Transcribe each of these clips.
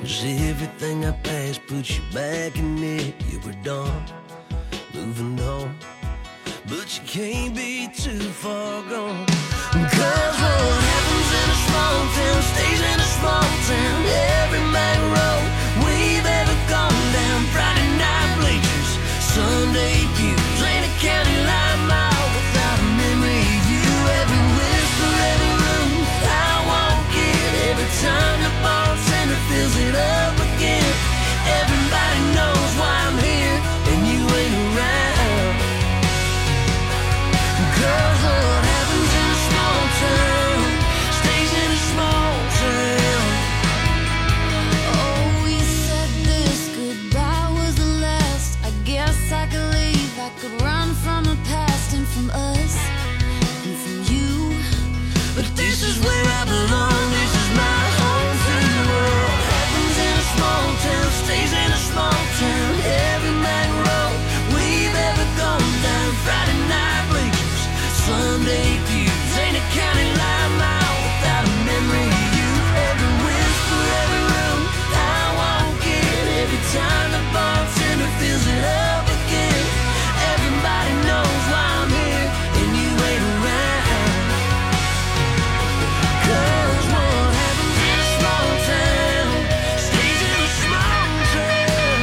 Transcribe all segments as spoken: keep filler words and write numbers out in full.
'Cause everything I passed puts you back in it. You were done, moving on, but you can't be too far gone. 'Cause what happens in a small town stays in a small town. Every back road we've ever gone down. Friday night bleachers, Sunday pews, ain't a county line mile without a memory of you. Every whisper, every room I walk in, every time the bartender fills it up again. Everybody knows why I'm here and you ain't around. 'Cause what happens in a small town stays in a small town. Oh, you said this goodbye was the last. I guess I could leave, I could run from the past and from us and from you. But this is where I belong, this is my home free world. Happens in a small town, stays in a small town. Every back road we've ever gone down. Friday night bleachers, Sunday pews, ain't a county line mile without a memory of you. Every whisper, every room I walk in, every time the bartender fills it up again. Everybody knows why I'm here and you ain't around. 'Cause what happens in a small town stays in a small town.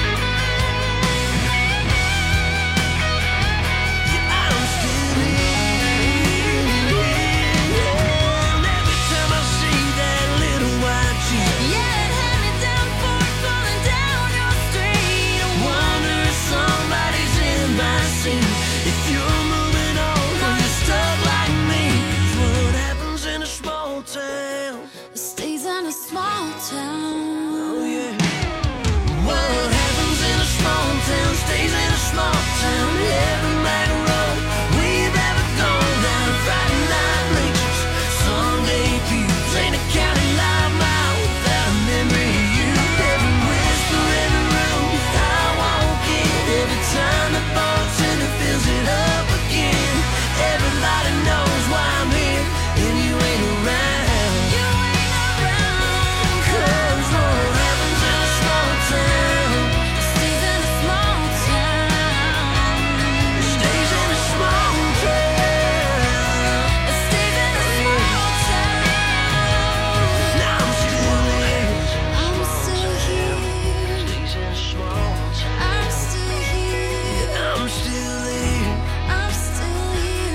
Yeah, I'm still here. And every time I see that little white Jeep, Yeah, hand me down fork falling down your street. I wonder if somebody's in my seat. If you're moving on or you're stuck like me. 'Cause what happens in a small town? It stays in a small town. Oh yeah. What happens in a small town stays in a small town. Every back road we've ever gone down. Friday night bleachers, Sunday pews, ain't a county line mile without a memory of you. Every whisper, every room I walk in, every time the bartender fills it up again. Everybody knows why I'm here and you ain't around. You ain't around. 'Cause what happens in a small town It stays in a small town. stays in a small town. It stays in a small town. Now I'm still here. I'm still here. Stays in a small town. I'm still here. I'm still here. I'm still here.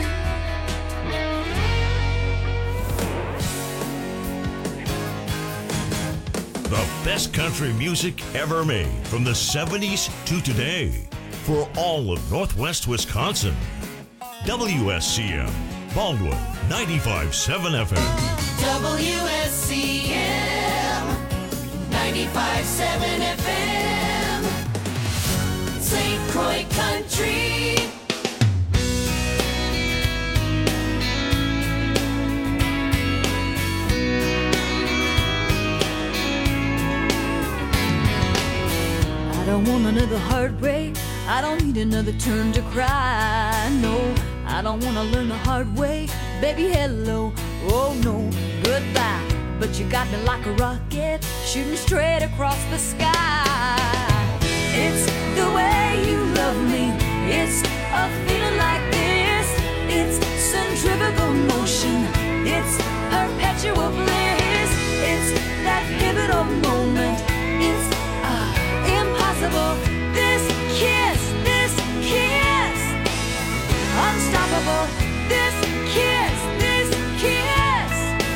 The best country music ever made from the seventies to today for all of Northwest Wisconsin. W S C M, Baldwin, ninety-five point seven F M. W S C M ninety-five point seven F M Saint Croix Country. I don't want another heartbreak. I don't need another turn to cry. No, I don't want to learn the hard way. Baby, hello. Oh no, goodbye. But you got me like a rocket, shooting straight across the sky. It's the way you love me. It's a feeling like this. It's centrifugal motion. It's perpetual bliss. It's that pivotal moment. It's uh, impossible. This kiss, this kiss, unstoppable. This kiss, this kiss.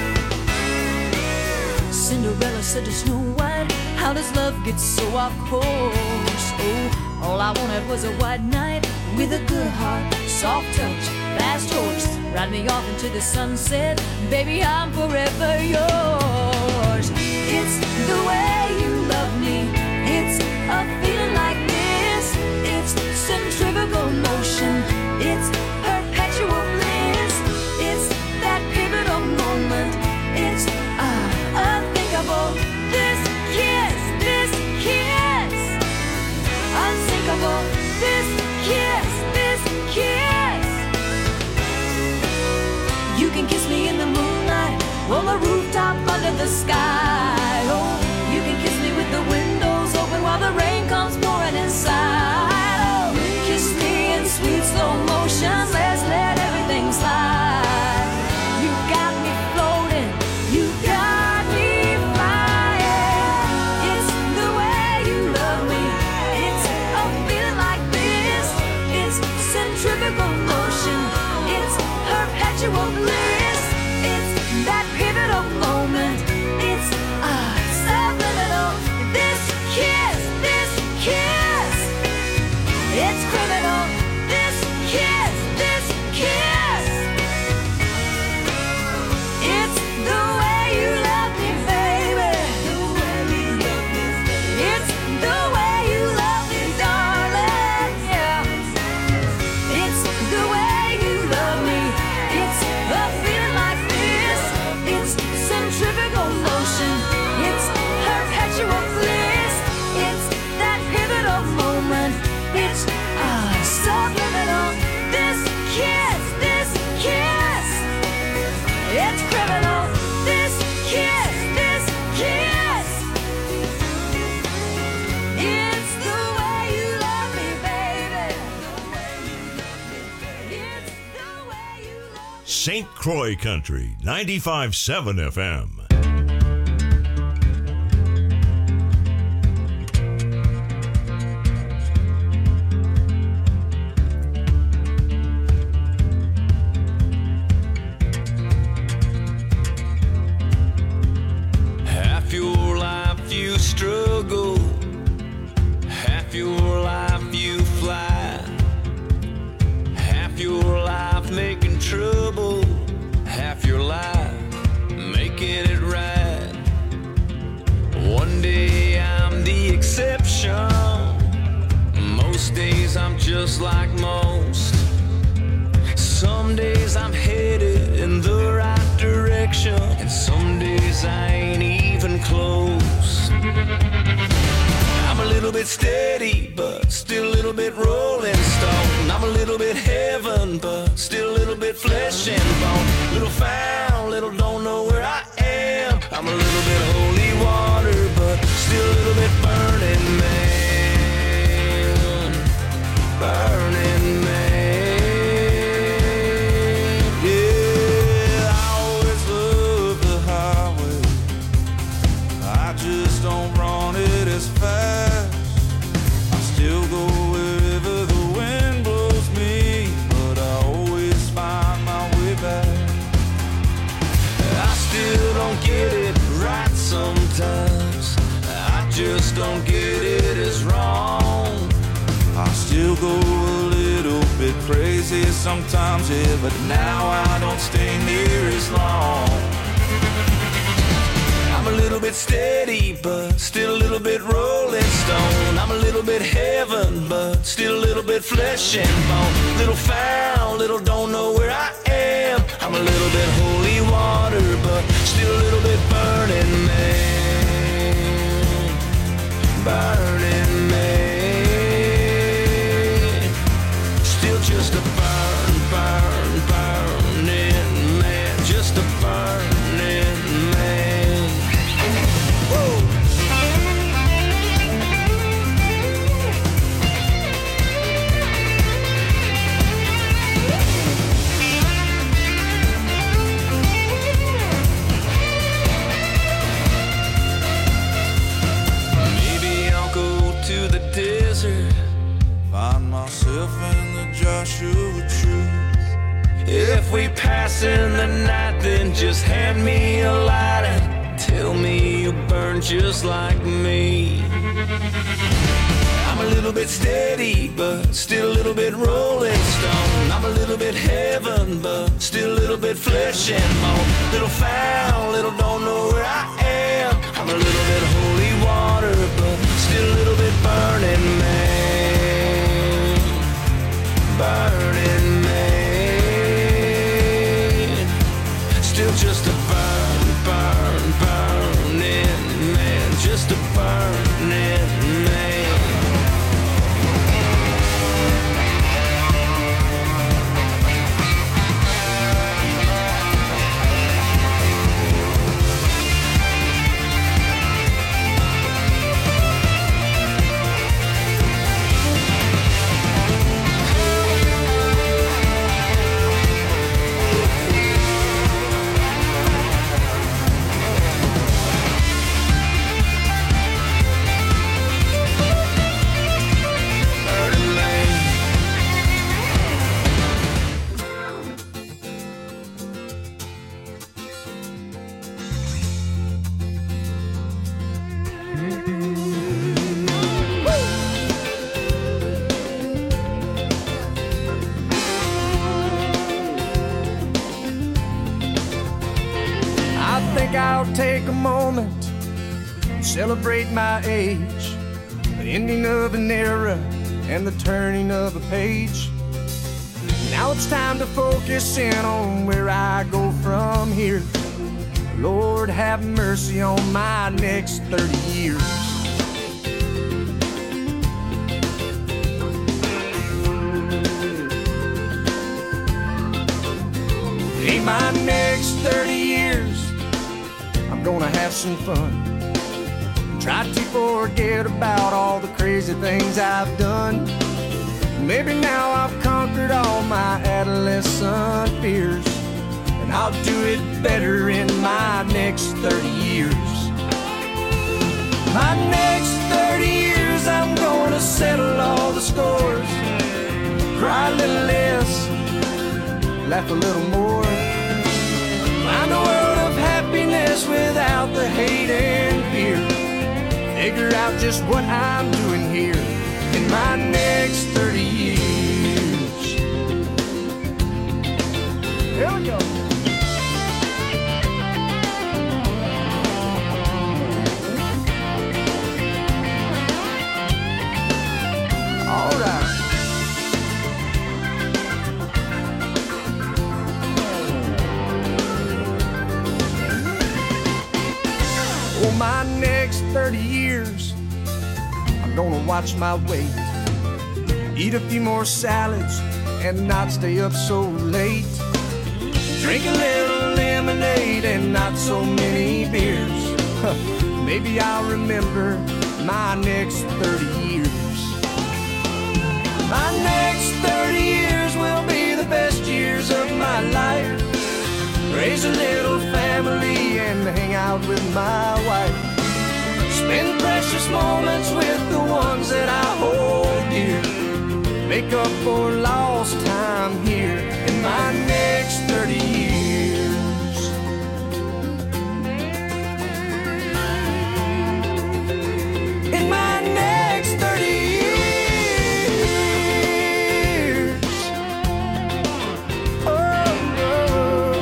Cinderella said to Snow White, how does love get so off course? Oh, all I wanted was a white knight with a good heart, soft touch, fast horse. Ride me off into the sunset, baby, I'm forever yours. It's the way you love me. It's a feeling like this. It's centrifugal motion. It's perpetual bliss. It's that pivotal moment. It's uh, unthinkable. This kiss, this kiss, unsinkable. This kiss, this kiss. You can kiss me in the moonlight, on the rooftop under the sky. Oh, you can kiss me centrifugal motion. Let's let everything slide. You got me floating, you got me flying. It's the way you love me. It's a feeling like this. It's centrifugal motion. It's perpetual bliss. It's that pivotal moment. It's ah subliminal. This kiss, this kiss. It's criminal. This kiss, this kiss. It's the way you love me, baby. It's the way you love me, darling. Yeah. It's the way you love me. It's a feeling like this. It's centrifugal motion. It's perpetual bliss. It's that pivotal moment. It's ah subliminal. This kiss, this kiss. It's criminal. This kiss, this kiss. It's the way you love me, baby. It's the way you love me. Saint Croix Country, ninety-five point seven F M. Half your life you struggle, half your life you fly, half your life making trouble, half your life making it right. One day I'm the exception, most days I'm just like most. Some days I'm headed in the right direction, and some days I ain't even close. I'm a little bit steady, but still a little bit rolling stone. I'm a little bit heaven, but still a little bit flesh and bone. Little found, little don't know where I am. I'm a little bit holy water, but still a little bit burning man. Burning man. Don't run it as fast. I still go wherever the wind blows me, but I always find my way back. I still don't get it right sometimes. I just don't get it as wrong. I still go a little bit crazy sometimes, yeah, but now I don't stay near as long. I'm a little bit steady, but still a little bit rolling stone. I'm a little bit heaven, but still a little bit flesh and bone. Little found, little don't know where I am. I'm a little bit holy water, but still a little bit burning man. Burning man. Still just a burn, burn, burning man. Just a burning man. Find myself in the Joshua tree. If we pass in the night, then just hand me a lighter. Tell me you burn just like me. I'm a little bit steady, but still a little bit rolling stone. I'm a little bit heaven, but still a little bit flesh and bone. Little found, little don't know where I am. I'm a little bit holy water, but still a little bit burning man. Burning man. Still just a burn, burn, burning man. Just a burning man. I'll take a moment and celebrate my age, the ending of an era and the turning of a page. Now it's time to focus in on where I go from here. Lord, have mercy on my next thirty years. In my next thirty years, I'm gonna have some fun. Try to forget about all the crazy things I've done. Maybe now I've conquered all my adolescent fears, and I'll do it better in my next thirty years. My next thirty years, I'm gonna settle all the scores, cry a little less, laugh a little more, find a world of happiness without the hate and fear, figure out just what I'm doing here in my next thirty years. Here we go. All right. For my next thirty years, I'm gonna watch my weight, eat a few more salads and not stay up so late, drink a little lemonade and not so many beers. Maybe I'll remember my next thirty years. My next thirty years will be the best years of my life. Raise a little family and hang out with my wife. Spend precious moments with the ones that I hold dear. Make up for lost time here in my next thirty years. In my next thirty years. Oh, oh.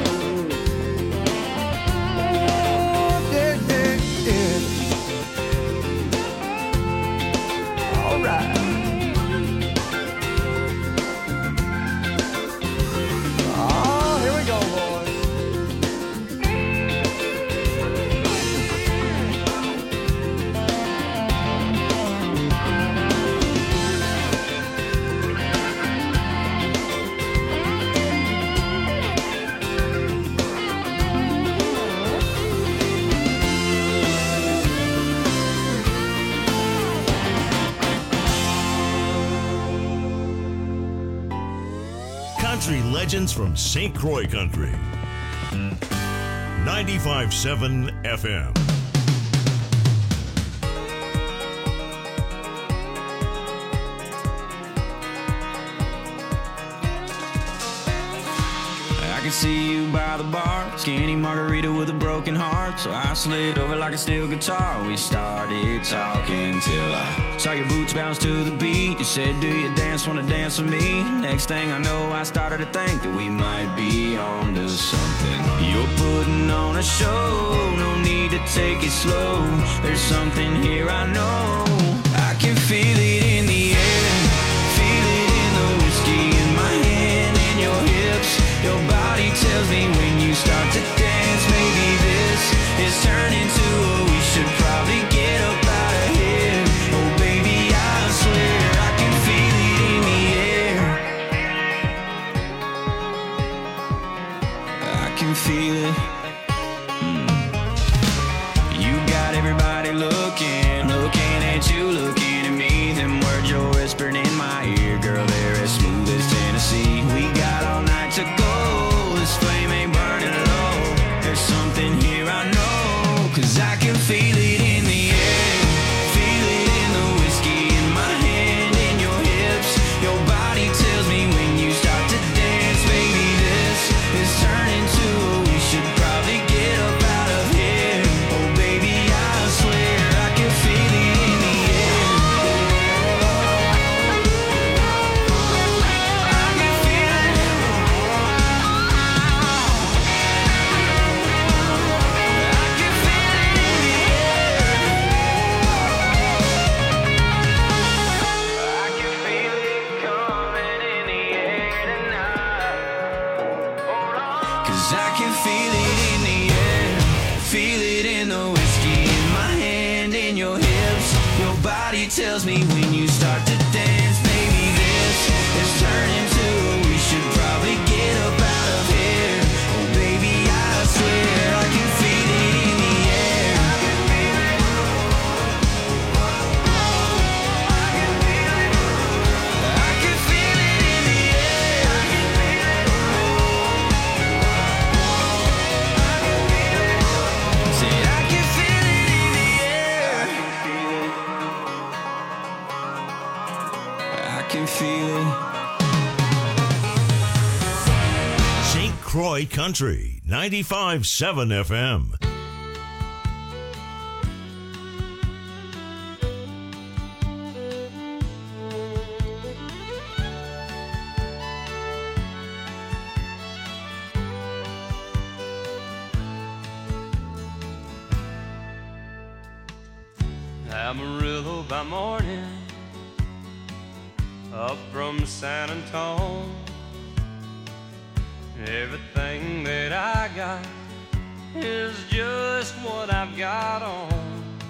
Yeah, yeah, yeah. All right. Country legends from Saint Croix Country. ninety-five point seven F M. I can see you by the bar, skinny margarita with a broken heart. So I slid over like a steel guitar. We started talking till I saw your boots bounce to the beat. You said, do you dance, wanna dance with me? Next thing I know, I started to think that we might be on to something. You're putting on a show, no need to take it slow. There's something here I know. I can feel it in the air, feel it in the whiskey in my hand and your hips. Your body tells me when you start to dance, maybe this is turning to a we should probably get up out of here. Oh baby, I swear I can feel it in the air. I can feel it. Mm. You got everybody looking, looking at you, looking at me. Them words you're whispering in my ear, girl, they're as smooth as Tennessee. We got all night to go. This flame ain't burning low. There's something here I know, 'cause I can feel it in the air, feel it in the whiskey in my hand and your hips. Your body tells me when you start to dance, baby, this is turning to a we should probably 'Cause I can feel it in the air, feel it in the whiskey in my hand, in your hips. Your body tells me when you start to dance, baby, this is turning to a we should probably get up out of here. Oh baby, I swear I can feel it in the air. I can feel it. I can feel it. I can feel it in the air. I can feel it. I can feel it. Say I can feel it in the air. I can feel it. Saint Croix Country, ninety-five point seven F M. Amarillo by morning, up from San Antone. Everything that I got is just what I've got on.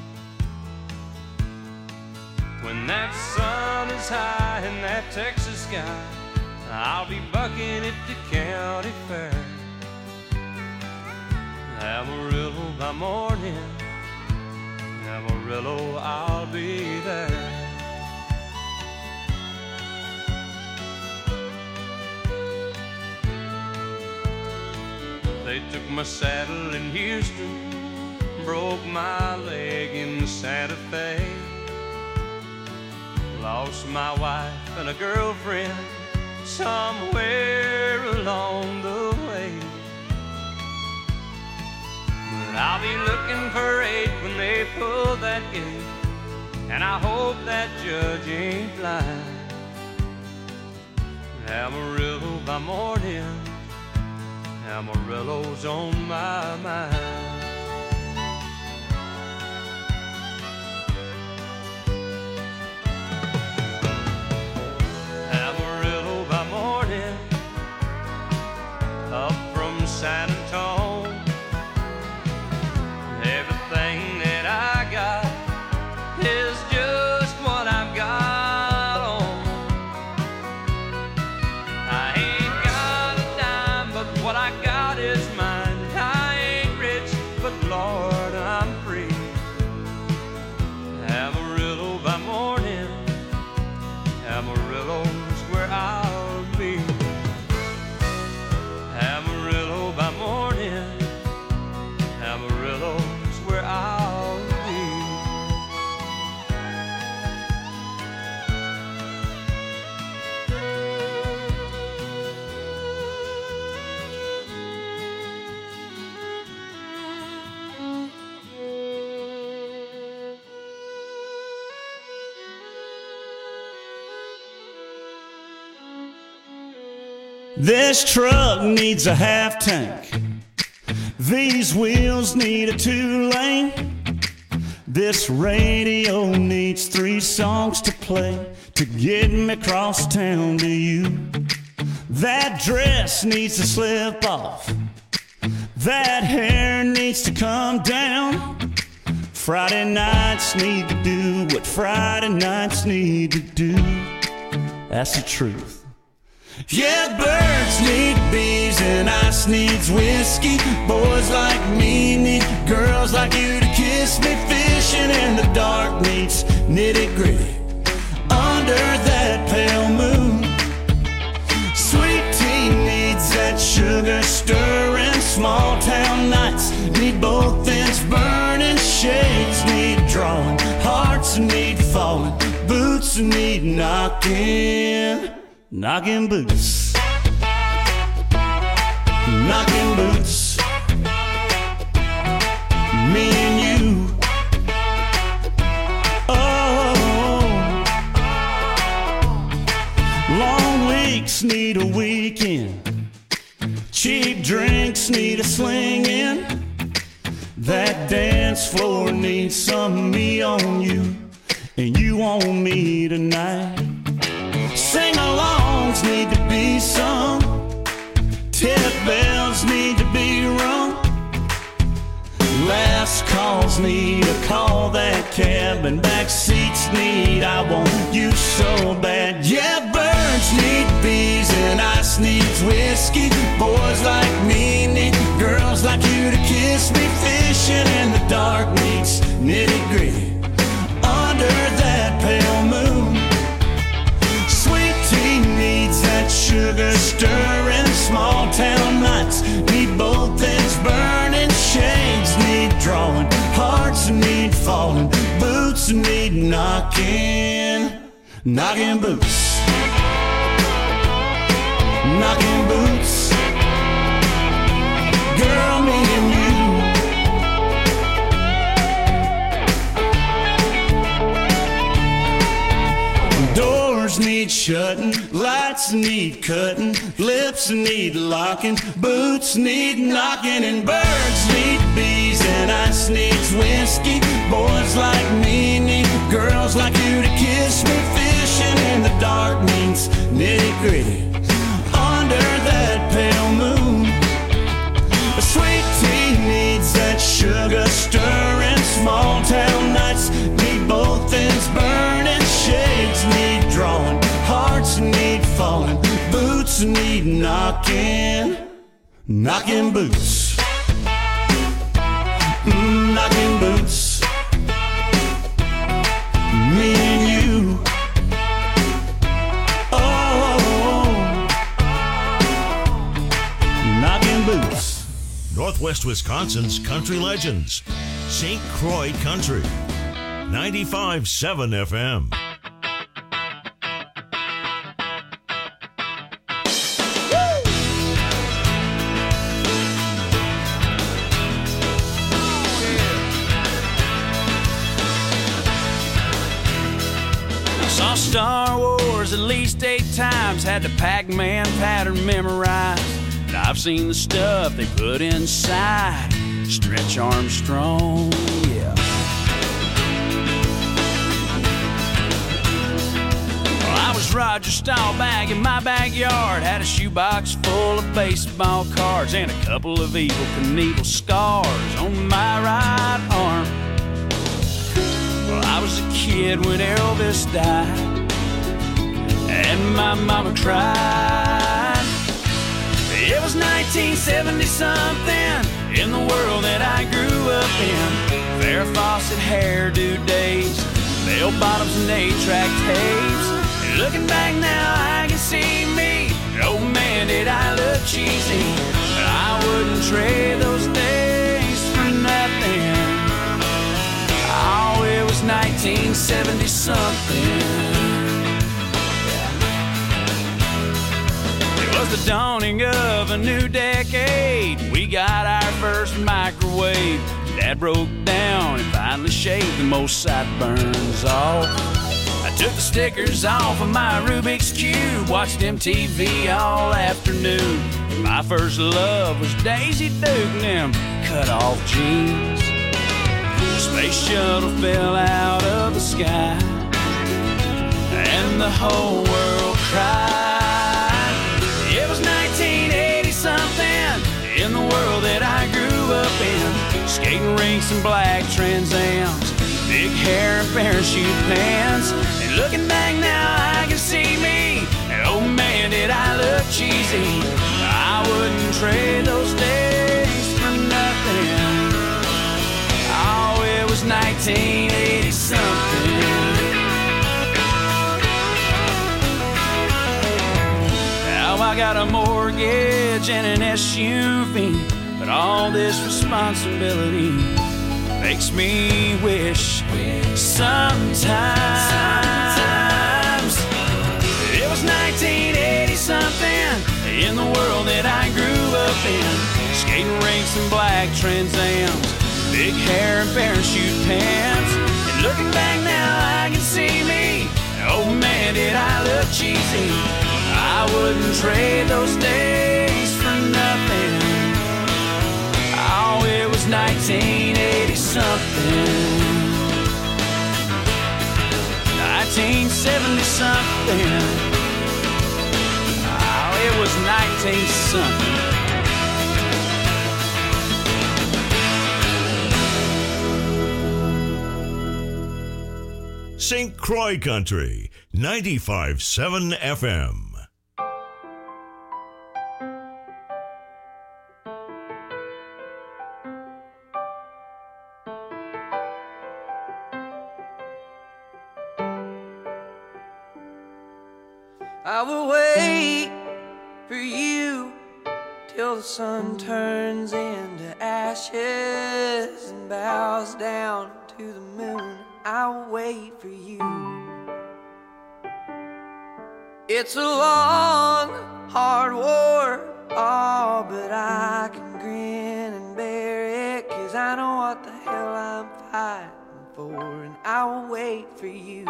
When that sun is high in that Texas sky, I'll be bucking at the county fair. Amarillo by morning, Amarillo, I'll be there. They took my saddle in Houston, broke my leg in Santa Fe, lost my wife and a girlfriend somewhere along the way. But I'll be looking for eight when they pull that gate, and I hope that judge ain't blind. Amarillo by morning, Amarillo's on my mind. Amarillo by morning, up from San Antone. Everything that I got is just what I've got on. I ain't got a dime, but what I got is mine. I ain't rich, but Lord, I'm free. Amarillo by morning, Amarillo's where I'll be. Amarillo by morning, Amarillo's where I'll be. This truck needs a half tank. These wheels need a two-lane. This radio needs three songs to play to get me across town to you. That dress needs to slip off. That hair needs to come down. Friday nights need to do what Friday nights need to do. That's the truth. Yeah, birds need bees and ice needs whiskey. Boys like me need girls like you to kiss me. Fishing in the dark needs nitty gritty under that pale moon. Sweet tea needs that sugar stirring. Small town nights need both ends burning. Shades need drawing, hearts need falling, boots need knocking. Knocking boots, knocking boots, me and you. Oh, long weeks need a weekend. Cheap drinks need a slinging. That dance floor needs some me on you, and you on me tonight. Sing-alongs need to be sung. Tip bells need to Doors need a call, that cab and back seats need I want you so bad. Yeah, birds need bees and ice needs whiskey. Boys like me need girls like you to kiss me. Fishing in the dark needs nitty gritty under that pale moon. Sweet tea needs that sugar stirring. Small town nights need both ends burning. Shades need drawing, hearts need falling, boots need knocking, knocking boots, knocking boots. Girl, me and you. Doors need shutting, lights need cutting, lips need locking, boots need knocking, and birds need bees and ice needs whiskey. Boys like me need girls like you to kiss me. Fishing in the dark means nitty gritty under that pale moon. A sweet tea needs that sugar stirring. Small town nights need both ends burning. Shades need drawing, hearts need falling, boots need knocking, knocking boots, mm, knocking boots. Me and you. Oh, knocking boots. Northwest Wisconsin's country legends. Saint Croix Country. ninety-five point seven F M. Star Wars at least eight times, had the Pac-Man pattern memorized. And I've seen the stuff they put inside Stretch Armstrong, yeah. Well, I was Roger Staubach in my backyard, had a shoebox full of baseball cards and a couple of Evel Knievel scars on my right arm. Well, I was a kid when Elvis died, and my mama cried. It was nineteen seventy something in the world that I grew up in. Farrah Fawcett hairdo days, bell bottoms and eight-track tapes. And looking back now, I can see me. Oh man, did I look cheesy, but I wouldn't trade those days for nothing. Oh, it was nineteen seventy something. It was the dawning of a new decade. We got our first microwave. Dad broke down and finally shaved the most sideburns off. I took the stickers off of my Rubik's Cube, watched M T V all afternoon. My first love was Daisy Duke and them cut-off jeans. The space shuttle fell out of the sky, and the whole world cried. It was nineteen eighty something in the world that I grew up in. Skating rinks and black Trans Ams, big hair and parachute pants. And looking back now, I can see me. And oh man, did I look cheesy. I wouldn't trade those days for nothing. Oh, it was nineteen eighty something. I got a mortgage and an S U V, but all this responsibility makes me wish sometimes it was nineteen eighty something in the world that I grew up in. Skating rinks and black Trans Ams, big hair and parachute pants. And looking back now, I can see me. Oh man, did I look cheesy. I wouldn't trade those days for nothing. Oh, it was nineteen eighty something. nineteen seventy something. Oh, it was nineteen something. Saint Croix Country, ninety-five point seven F M. I will wait for you till the sun turns into ashes and bows down to the moon. I will wait for you. It's a long, hard war, oh, but I can grin and bear it, 'cause I know what the hell I'm fighting for, and I will wait for you.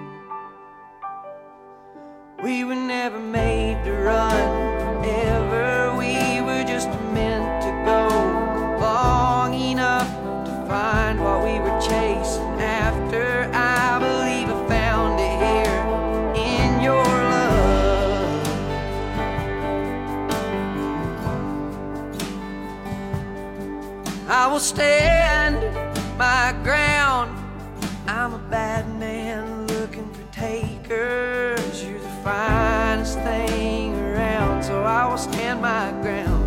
We were never made to run forever. We were just meant to go long enough to find what we were chasing after. I believe I found it here in your love. I will stand my ground. I'm a bad man looking for takers. You're the finest thing around, so I will stand my ground.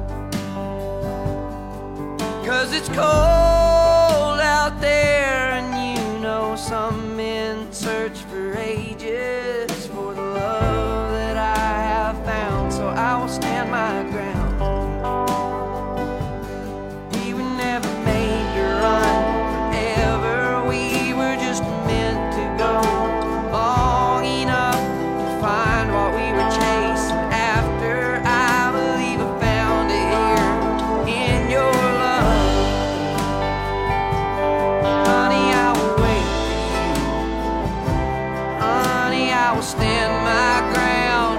'Cause it's cold out there, and you know some men search for ages for the love that I have found, so I will stand my ground. We were never made to run forever. We were just meant to go long enough to find what we were chasing after. I believe I found it here in your love. Honey, I will wait for you. Honey, I will stand my ground.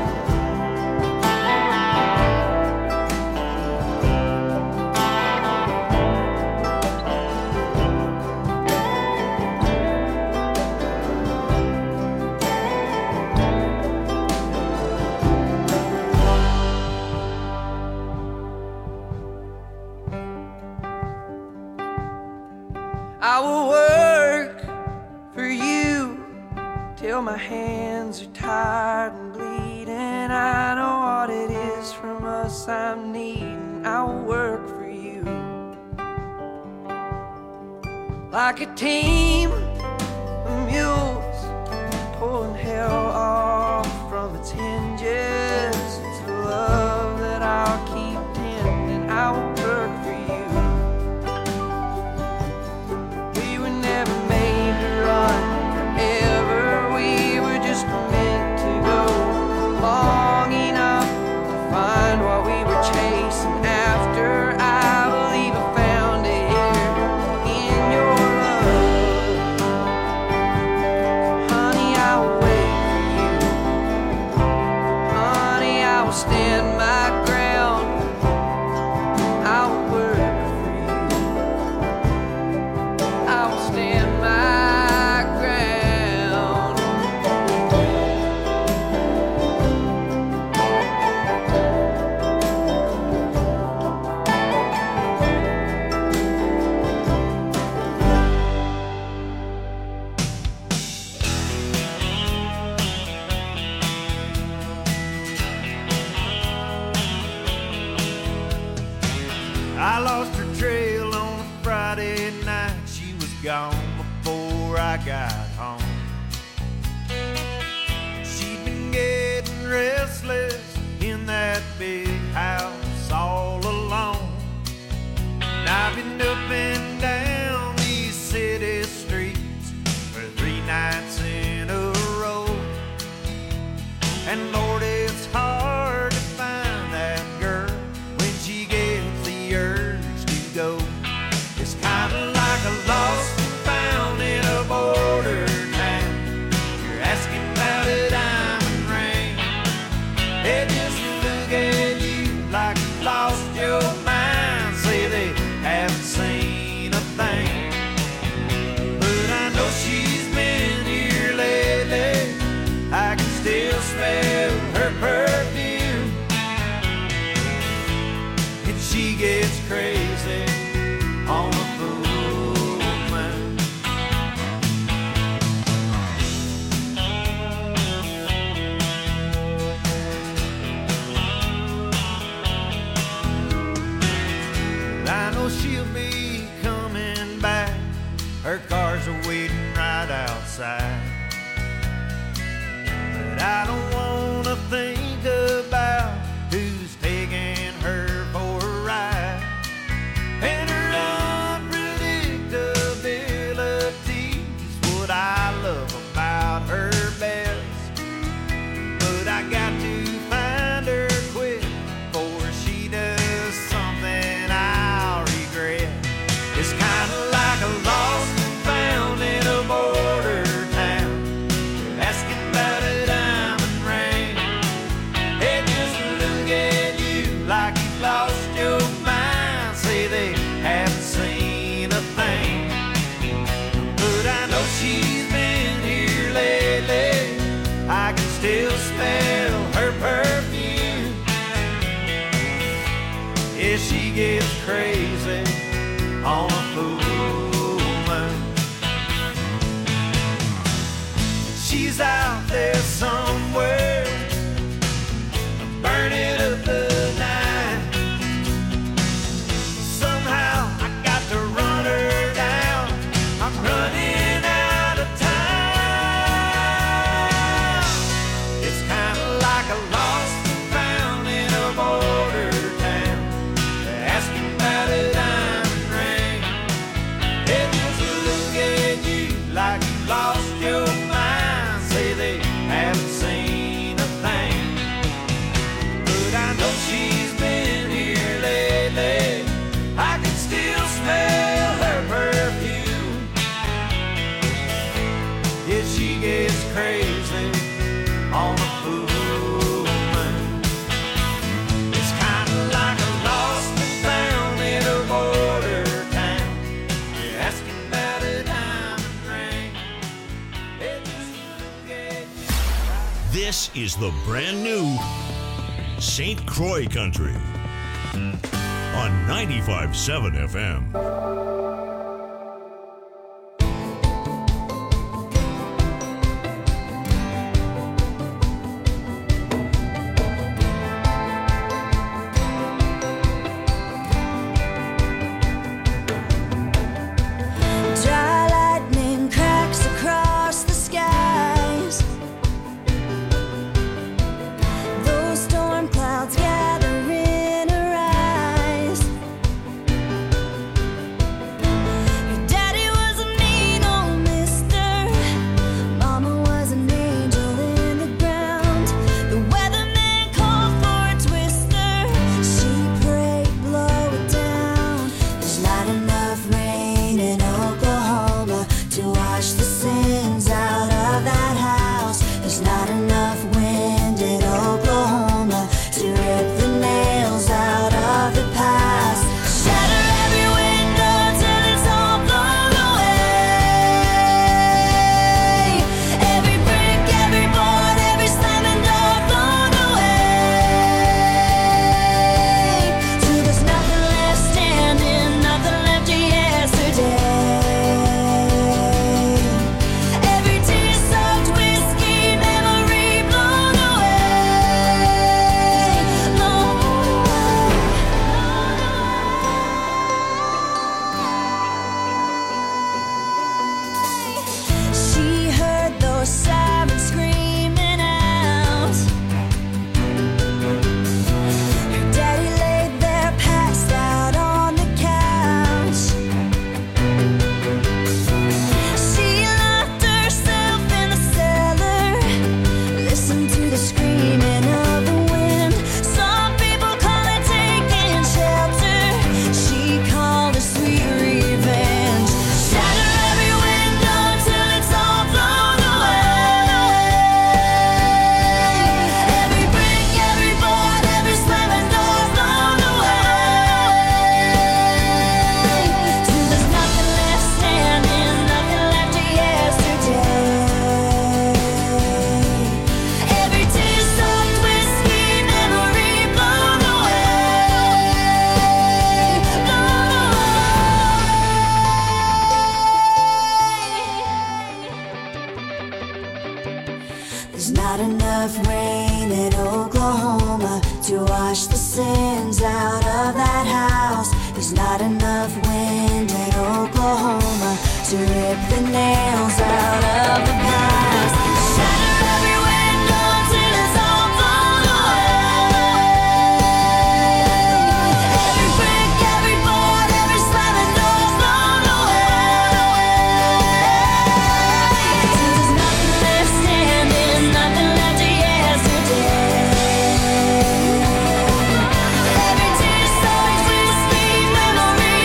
I will work for you till my hands are tired and bleeding. I know what it is from us I'm needing. I will work for you like a team of mules pulling hell off from its hinges. It's the love that I'll keep tending. I will work for you. Never made to run forever. We were just meant to go long enough to find what we were chasing after. I believe I found it here in your love. Honey, I will wait for you. Honey, I will stand my ground. I will work for you. I will stand my ground. I lost her trail on a Friday night. She was gone before I got home. She'd been getting restless in that big house all alone. And I've been up and down these city streets for three nights in a row. And Lord, it's hard to find that girl when she gets the urge to go. It's kind of like a lost and found in a border town. You're asking about a diamond ring. They just look at you like you lost your mind. Say they haven't seen a thing. But I know she's been here lately. I can still smell her perfume. And she gets crazy on a full moon. lost your mind, say they haven't seen a thing. But I know she's been here lately, I can still smell her perfume. Yeah, she gets crazy on a full moon. She's out there somewhere, burning up the night. Somehow I got to run her down, I'm running out of time. It's kind of like a lost and found in a border town, asking about a diamond ring. They just look at you like you lost your mind, say they haven't seen a thing. But I know she's been here lately, I can still smell her perfume. Yeah, she gets crazy on a full moon. It's kind of like a lost and found in a border town, you're asking about a diamond ring. They just look at you. This is the brand new Saint Croix Country on ninety-five point seven F M. Dry lightning cracks across the skies. Those storm clouds gather in her eyes. Your daddy was a mean old mister. Mama was an angel in the ground. The weatherman called for a twister. She prayed, blow it down. There's not enough rain in Oklahoma to wash the sins out of that house. There's not enough wind in Oklahoma to rip the nails out of the past. Shatter every window till it's all blown away. Every brick, every board, every slamming door blown away. Till there's nothing left standing, nothing left of yesterday. Every tear-soaked whiskey memory blown away, blown away, She heard those sirens screaming out. Her daddy laid there passed out on the couch. She locked herself in the cellar, listened to the screaming of the wind. Some people call it taking shelter, she called it sweet revenge. Shatter every window till it's all blown away. Every brick, every board, every slamming door blown away. Till there's nothing left standing, nothing left of yesterday. Every tear-soaked whiskey memory blown away, blown away. There's not enough rain in Oklahoma to wash the sins out of that house. There's not enough wind in Oklahoma to rip the nails out of the past. Shatter every window till it's all blown away. Every brick, every board, every slamming door blown away. Till there's nothing left standing, nothing left of yesterday. Every tear-soaked whiskey memory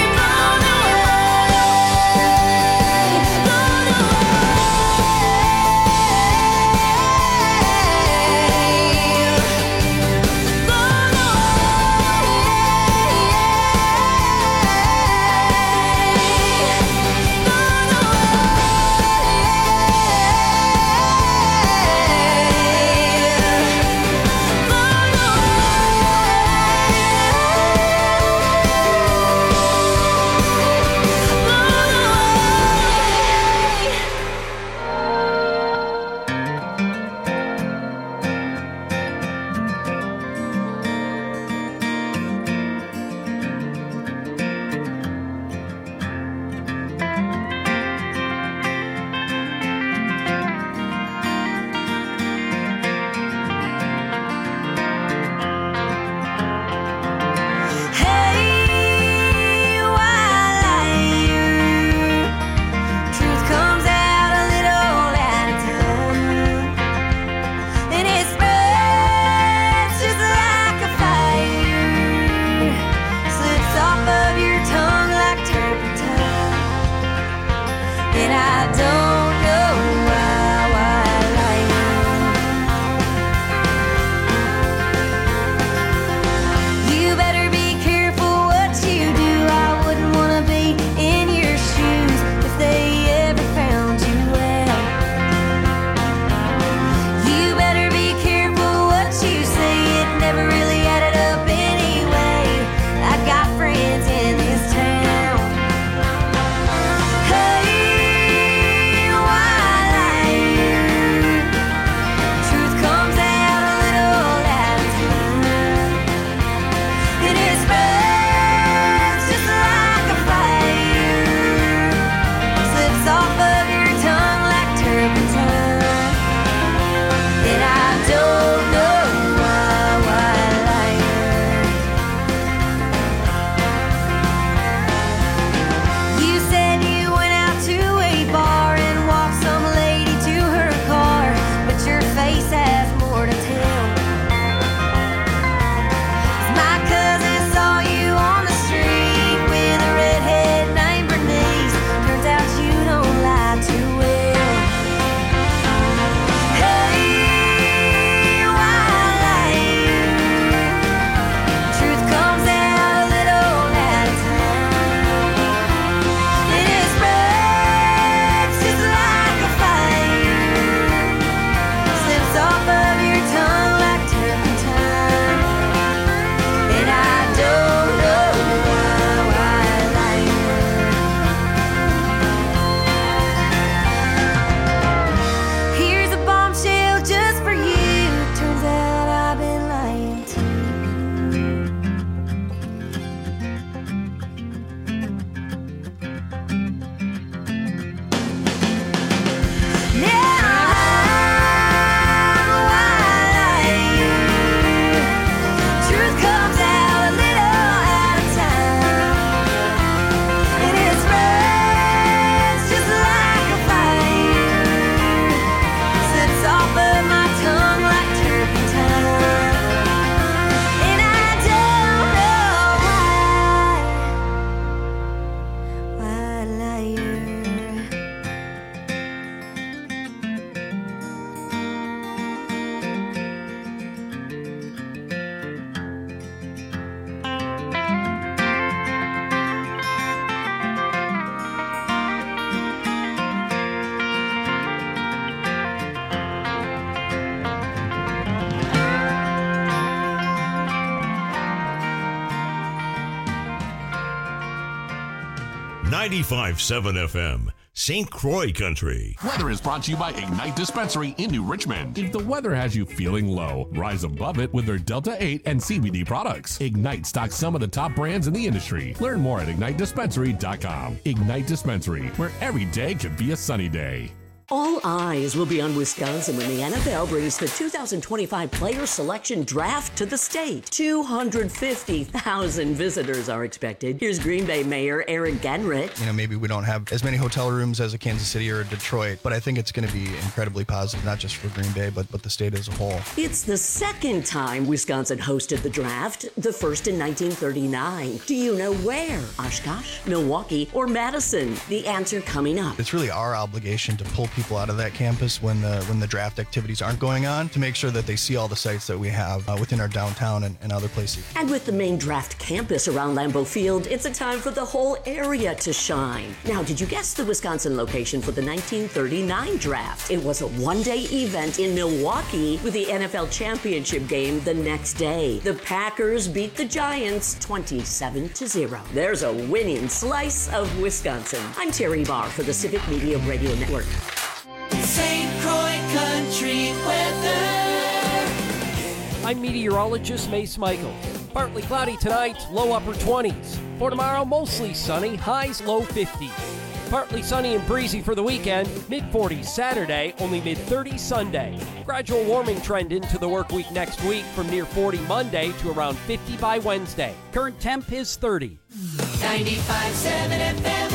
ninety-five point seven F M, Saint Croix Country. Weather is brought to you by Ignite Dispensary in New Richmond. If the weather has you feeling low, rise above it with their Delta eight and C B D products. Ignite stocks some of the top brands in the industry. Learn more at ignite dispensary dot com. Ignite Dispensary, where every day could be a sunny day. All eyes will be on Wisconsin when the N F L brings the two thousand twenty-five Player Selection Draft to the state. two hundred fifty thousand visitors are expected. Here's Green Bay Mayor Eric Genrich. You know, maybe we don't have as many hotel rooms as a Kansas City or a Detroit, but I think it's going to be incredibly positive, not just for Green Bay, but, but the state as a whole. It's the second time Wisconsin hosted the draft, the first in nineteen thirty-nine. Do you know where? Oshkosh, Milwaukee, or Madison? The answer coming up. It's really our obligation to pull people out of that campus when the when the draft activities aren't going on, to make sure that they see all the sites that we have uh, within our downtown and, and other places. And with the main draft campus around Lambeau Field, it's a time for the whole area to shine. Now, did you guess the Wisconsin location for the nineteen thirty-nine draft? It was a one-day event in Milwaukee with the N F L championship game the next day. The Packers beat the Giants twenty-seven to zero. There's a winning slice of Wisconsin. I'm Terry Barr for the Civic Media Radio Network. Saint Croix Country weather. I'm meteorologist Mace Michaels. Partly cloudy tonight, low upper twenties. For tomorrow, mostly sunny, highs low fifties. Partly sunny and breezy for the weekend, mid forties Saturday, only mid thirties Sunday. Gradual warming trend into the work week next week from near forty Monday to around fifty by Wednesday. Current temp is thirty. ninety-five point seven F M.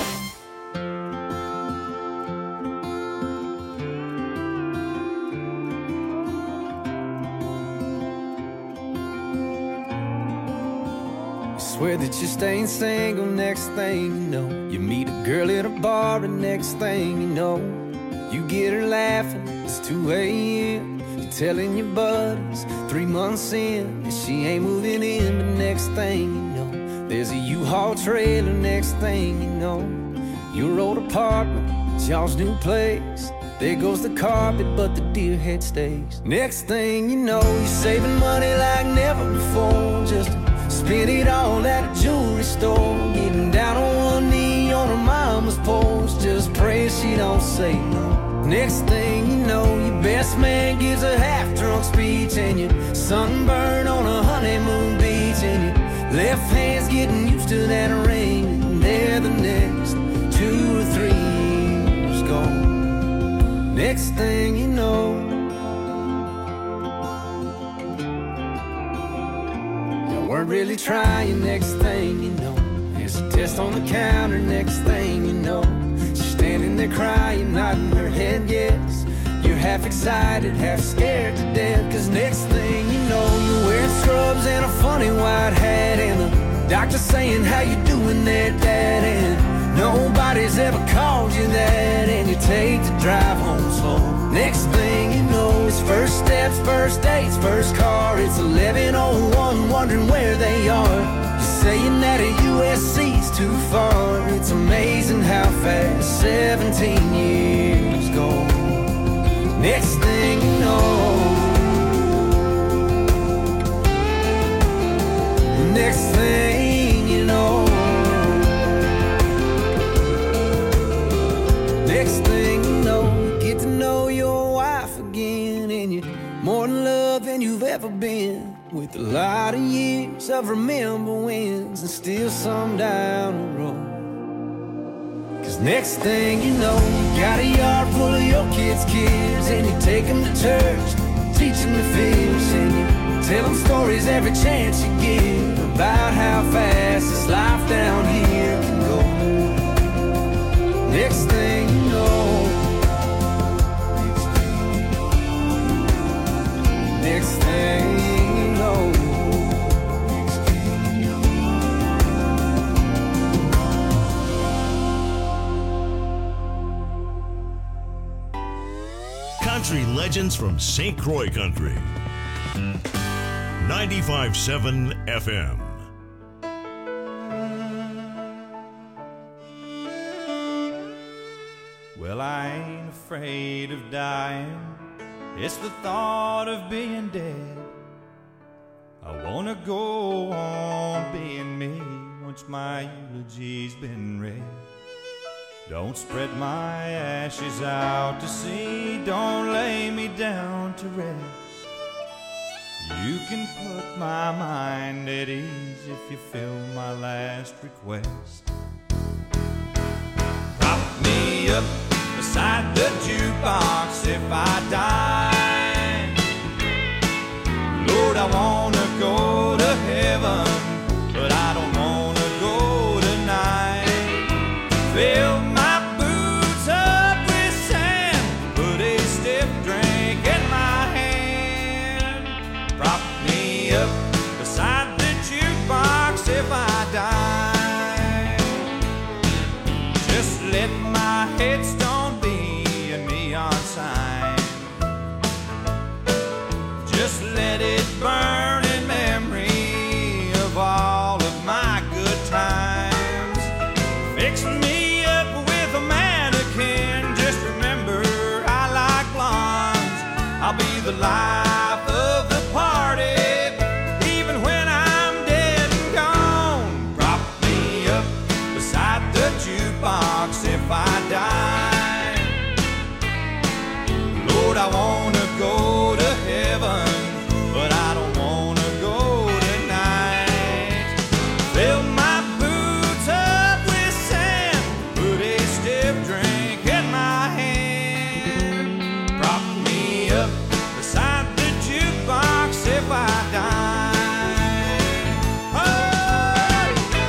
Swear that you're staying single, next thing you know, you meet a girl at a bar, and next thing you know, you get her laughing, it's two a.m. You're telling your buddies, three months in, that she ain't moving in, but next thing you know, there's a U-Haul trailer, next thing you know, your old apartment, it's y'all's new place. There goes the carpet, but the deer head stays. Next thing you know, you're saving money like never before, just spend it all at a jewelry store, getting down on one knee on her mama's porch, just pray she don't say no. Next thing you know, your best man gives a half-drunk speech, and you're sunburned on a honeymoon beach, and your left hand's getting used to that ring, and there the next two or three years gone. Next thing you know, weren't really trying, next thing you know, there's a test on the counter, next thing you know, she's standing there crying, nodding her head yes. You're half excited, half scared to death, cause next thing you know, you're wearing scrubs and a funny white hat, and the doctor saying, how you doing there, Dad? And nobody's ever called you that, and you take the drive home slow. Next thing you know, it's first steps, first dates, first car. It's eleven oh one, wondering where they are. You're saying that a U S C's too far. It's amazing how fast seventeen years go. Next thing you know, next thing you know, next thing you know, you get to know your wife again, and you're more in love than you've ever been, with a lot of years of remember wins and still some down the road. Cause next thing you know, you got a yard full of your kids' kids, and you take them to church, teach them to fish, and you tell them stories every chance you get about how fast this life down here can go. Next thing you know, next thing you know, Country legends from Saint Croix Country. ninety-five point seven F M. Well, I ain't afraid of dying. It's the thought of being dead. I wanna go on being me once my eulogy's been read. Don't spread my ashes out to sea. Don't lay me down to rest. You can put my mind at ease if you fill my last request. Prop me up beside the jukebox if I die. Lord, I wanna go to heaven, but I don't wanna go tonight. Fill my boots up with sand, put a stiff drink in my hand. Prop me up beside the jukebox if I die. Just let my headstone be a neon sign. Just let it burn in memory of all of my good times. Fix me up with a mannequin. Just remember I like blondes. I'll be the life of the party, even when I'm dead and gone. Prop me up beside the jukebox if I die. Lord, I wanna go to heaven, but I don't wanna go tonight. Fill my boots up with sand, put a stiff drink in my hand. Prop me up beside the jukebox if I die. Oh!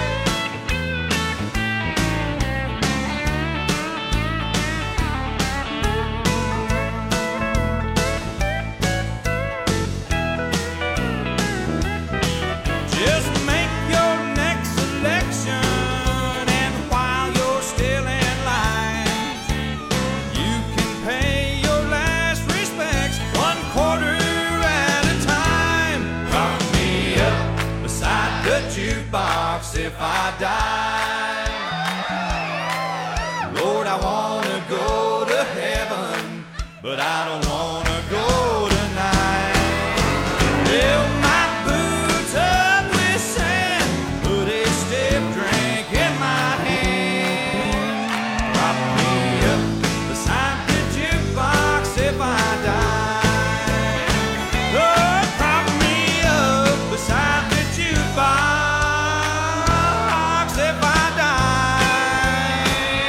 Just make your next selection, and while you're still in line, you can pay your last respects one quarter at a time. Prop me up beside the jukebox if I die. Lord, I wanna go to heaven, but I don't wanna go tonight. Fill my boots up with sand, put a stiff drink in my hand. Prop me up beside the jukebox if I die. Lord, prop me up beside the jukebox if I die.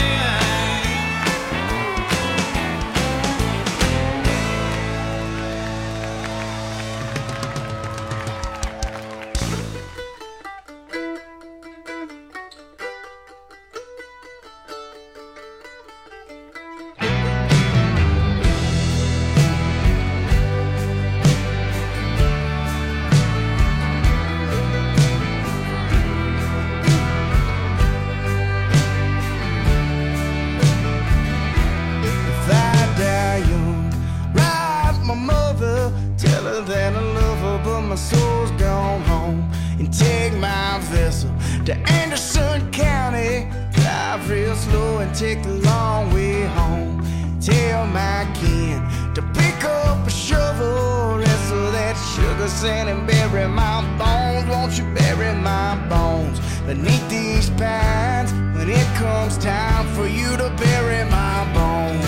If I die young, rise my mother, tell her that I love her, but my soul's gone home. And take my vessel to Anderson County, drive real slow and take the long way home. Tell my kin to pick up a shovel, wrestle that sugar sand and bury my bones. Won't you bury my bones beneath these pines when it comes time for you to bury my bones?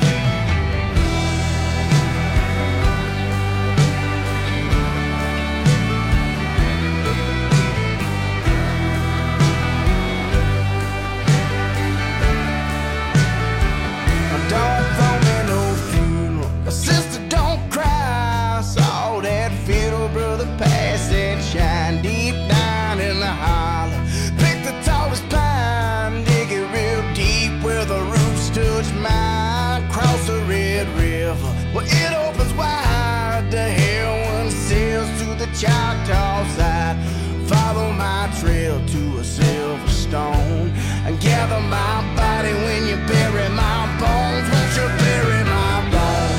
Don't throw me no funeral, sister, don't cry. Saw that fiddle brother pass that shine deep down in the hollow. Pick the tallest pine, dig it real deep where the roots touch mine. Cross the Red River, well it opens wide. The heroin sails to the Choctaw side. Follow my trail to a silver stone and gather my body when you bury my bones. Won't you bury my bones?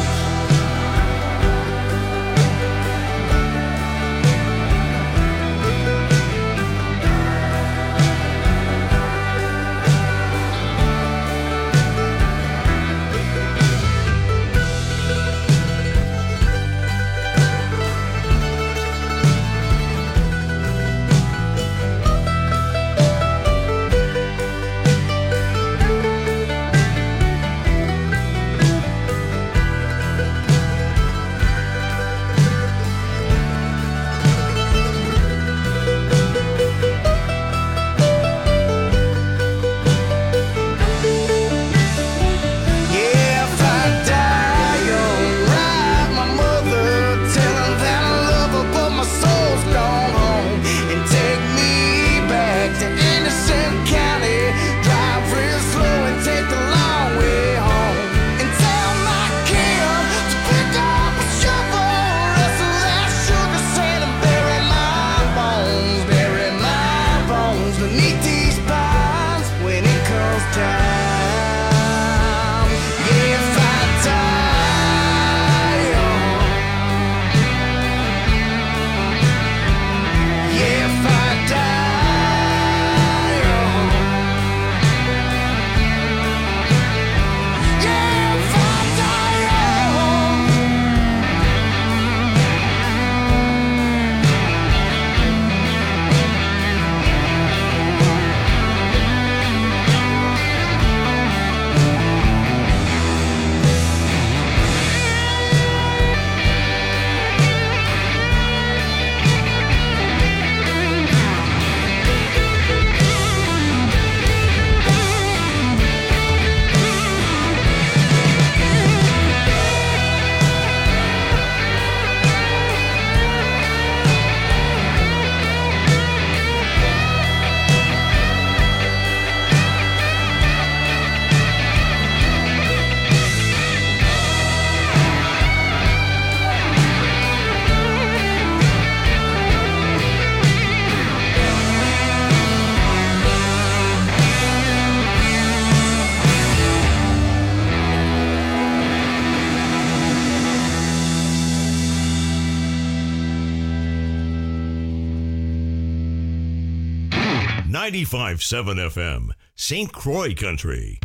ninety-five point seven F M, Saint Croix Country.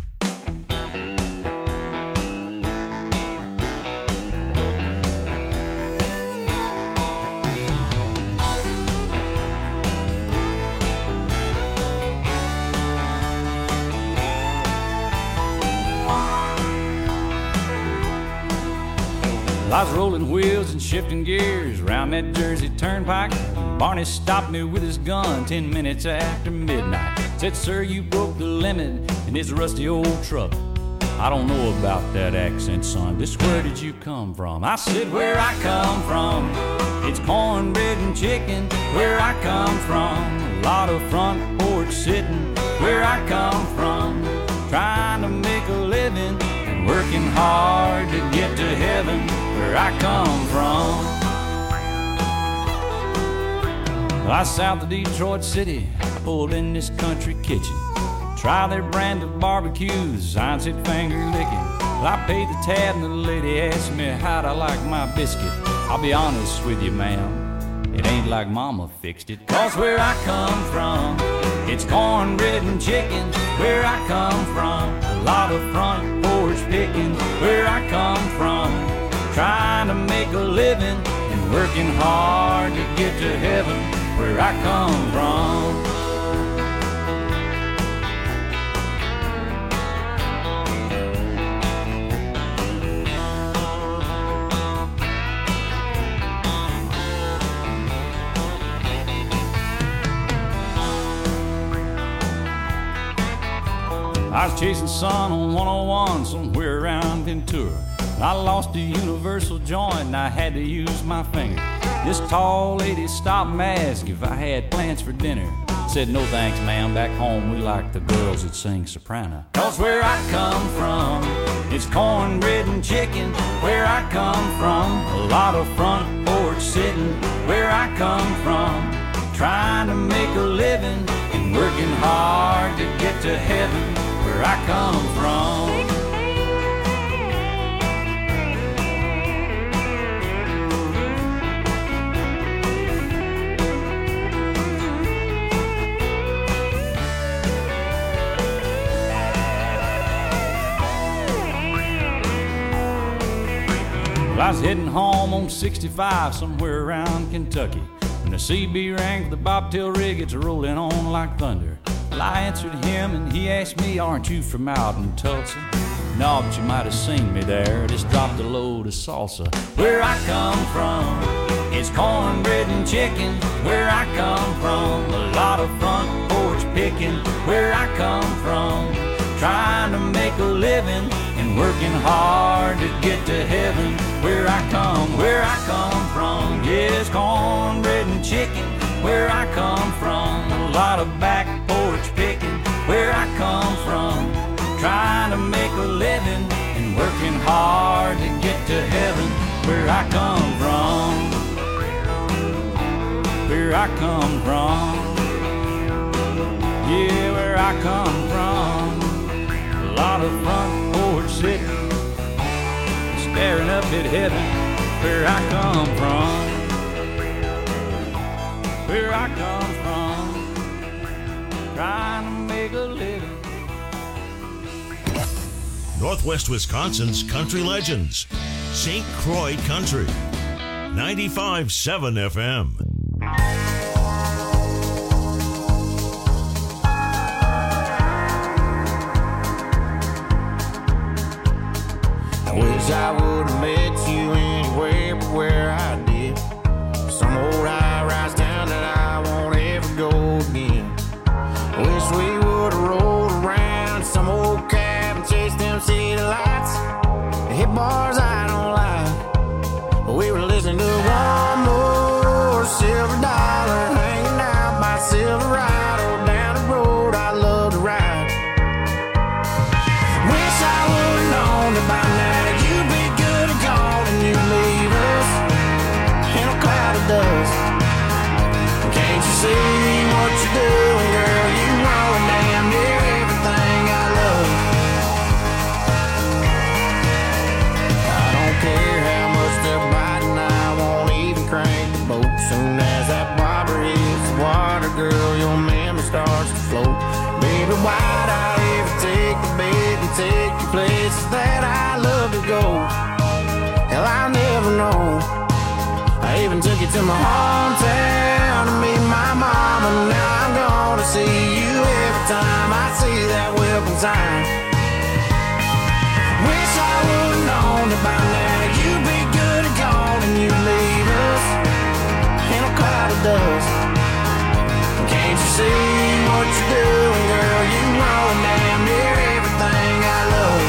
I was rolling wheels and shifting gears around that Jersey Turnpike. Barney stopped me with his gun ten minutes after midnight. Said, sir, you broke the limit in this rusty old truck. I don't know about that accent, son. Just where did you come from? I said, where I come from, it's cornbread and chicken. Where I come from, a lot of front porch sitting. Where I come from, trying to make a living and working hard to get to heaven. Where I come from, I south of Detroit City, pulled in this country kitchen. Try their brand of barbecues, I said finger licking. Well, I paid the tab and the lady asked me how'd I like my biscuit. I'll be honest with you, ma'am, it ain't like mama fixed it. Cause where I come from, it's cornbread and chicken. Where I come from, a lot of front porch picking. Where I come from, trying to make a living and working hard to get to heaven. Where I come from. I was chasing sun on one oh one somewhere around Ventura. I lost a universal joint and I had to use my finger. This tall lady stopped and asked if I had plans for dinner. Said, no thanks, ma'am, back home we like the girls that sing soprano. Cause where I come from, it's cornbread and chicken. Where I come from, a lot of front porch sitting. Where I come from, trying to make a living and working hard to get to heaven. Where I come from. I was heading home on sixty-five somewhere around Kentucky when the C B rang for the bobtail rig. It's rolling on like thunder. Well, I answered him and he asked me, aren't you from out in Tulsa? No, but you might have seen me there. Just dropped a load of salsa. Where I come from, it's cornbread and chicken. Where I come from, a lot of front porch picking. Where I come from, trying to make a living and working hard to get to heaven. Where I come, where I come from, yes, cornbread and chicken. Where I come from, a lot of back porch picking. Where I come from, trying to make a living and working hard to get to heaven. Where I come from, where I come from, yeah, where I come from, a lot of front porch sitting, staring up at heaven. Where I come from, where I come from, trying to make a living. Northwest Wisconsin's country legends, Saint Croix Country, ninety-five point seven F M. I wish I would have met you anywhere but where I did. Some old high-rise town that I won't ever go again. I wish we would have rolled around some old cab and chased them city lights. Hit bars I don't like, but we were listening to one more silver dollar hanging out by Silverado down the road I love to ride. Wish I would have known that by now you'd be good and gone and you'd leave us in a cloud of dust. Can't you see what you're doing, girl? You ruin damn near everything I love. I don't care how much they're biting, I won't even crank the boat. Soon as that starts to float. Baby, why'd I ever take the bait and take you places that I love to go? Hell, I'll never know. I even took you to my hometown to meet my mama. Now I'm gonna see you every time I see that welcome sign. Wish I would've known that by now you'd be good and gone and you'd leave us in a cloud of dust. Can't you see what you're doing, girl? You ruin damn near everything I love.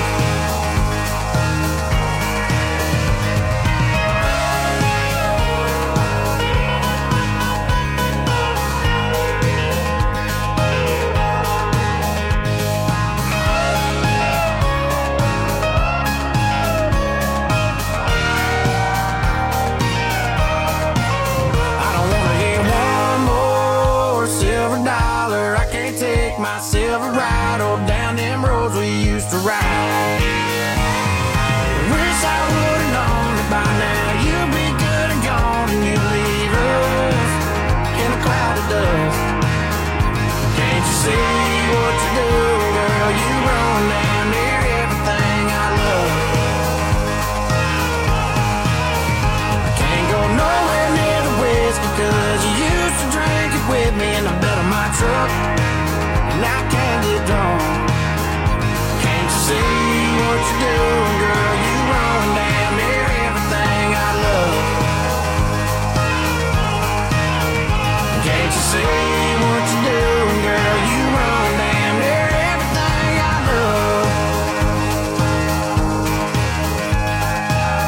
Myself a ride all down them roads we used to ride. Wish I would've known that by now you'd be good and gone and you'd leave us in a cloud of dust. Can't you see what you do, girl? You run down near everything I love. I can't go nowhere near the whiskey cause you used to drink it with me in the bed of my truck. And I can't get drawn. Can't you see what you do?